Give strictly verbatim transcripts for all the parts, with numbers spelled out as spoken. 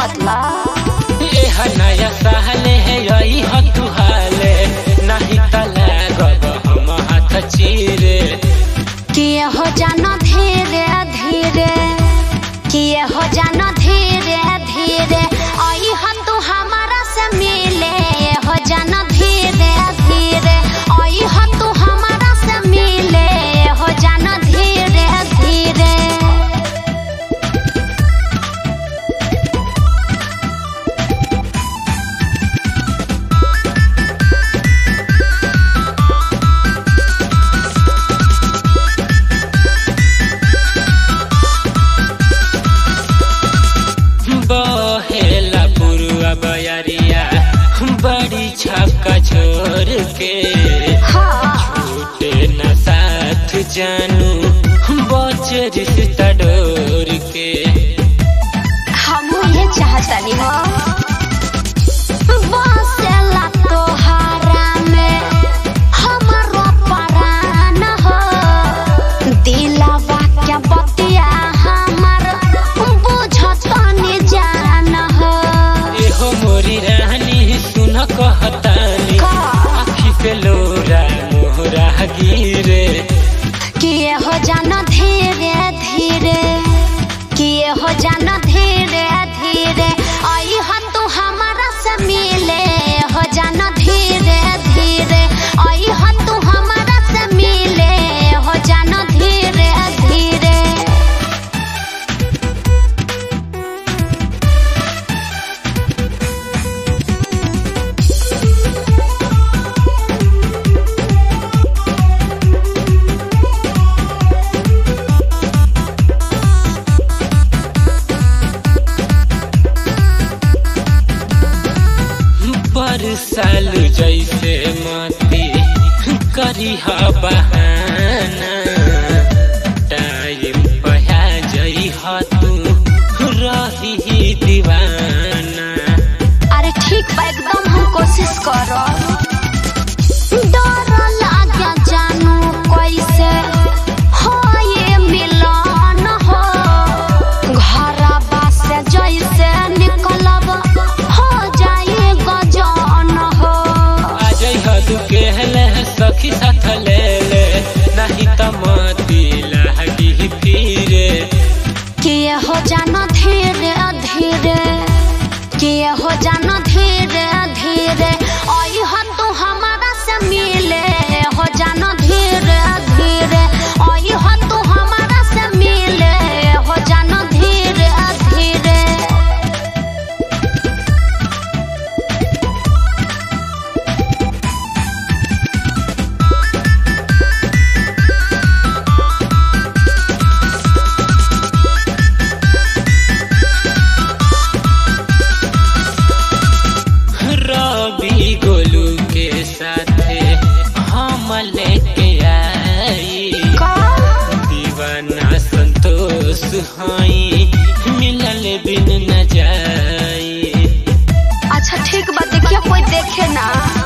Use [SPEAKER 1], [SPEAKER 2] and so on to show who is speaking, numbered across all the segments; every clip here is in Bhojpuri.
[SPEAKER 1] मतलब
[SPEAKER 2] एह नया सहले है यही हतु हाले नहीं तला गब हम हाथ चीरे
[SPEAKER 1] किए हो जानो धीरे धीरे किए हो जानो धीरे धीरे आई हतु हमारा से मिले हो जानो धीरे धीरे आई हतु हमारा से मिले हो जानो धीरे धीरे
[SPEAKER 2] बहेला पुरुआ बयरिया बड़ी छक्का छोड़ के छूटे न साथ जानू बचे रिश्ता डोर के
[SPEAKER 1] हम ये चाहतनी हो बसेला तोहारा में हमारो परान हो दिलवा क्या बतिया हमार बुझतनी जान हो
[SPEAKER 2] एहो मोरी रानी सुन कहतानी आँखी से लोरा मोहरा गिरे
[SPEAKER 1] किए हो जानो धीरे धीरे किए हो जानो धीरे धीरे आई हो तू हमारा से मिले हो जानो धीरे धीरे आई हो तू हमारा से मिले हो जानो धीरे धीरे
[SPEAKER 2] पर साल जैसे मती करी हा बहाना टाइम पहा जई हा तू रही दीवाना
[SPEAKER 1] अरे ठीक बा एकदम हम कोशिश करो डर लागे जानू कैसे हो ये मिलन हो घरवा से जैसे निकलब हो जाए गजन हो
[SPEAKER 2] आज हदु कहले सखी साथ ले ले नहीं त मती लगी फिरे
[SPEAKER 1] किए हो जानो धीरे धीरे किए हो जानो धीरे धीरे आई हो तू हमारा से मिले हो जानो धीरे धीरे आई हो तू हमारा से मिले हो जानो धीरे धीरे
[SPEAKER 2] रवि गोलू के साथे हम लेके आई दीवाना संतोष हई मिलल बिन न जाई
[SPEAKER 1] अच्छा ठीक बा देखिए कोई देखे ना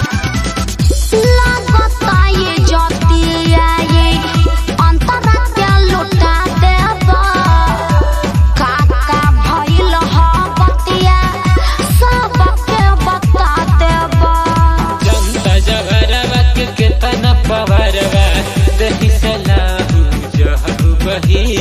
[SPEAKER 1] लगता ये जतिया ये अंतरा क्या लुटा देबा काका भइल ह बतिया सबके बता देबा
[SPEAKER 2] जनता जगरवा के केतना पवरवा दही सलाहू जहू बही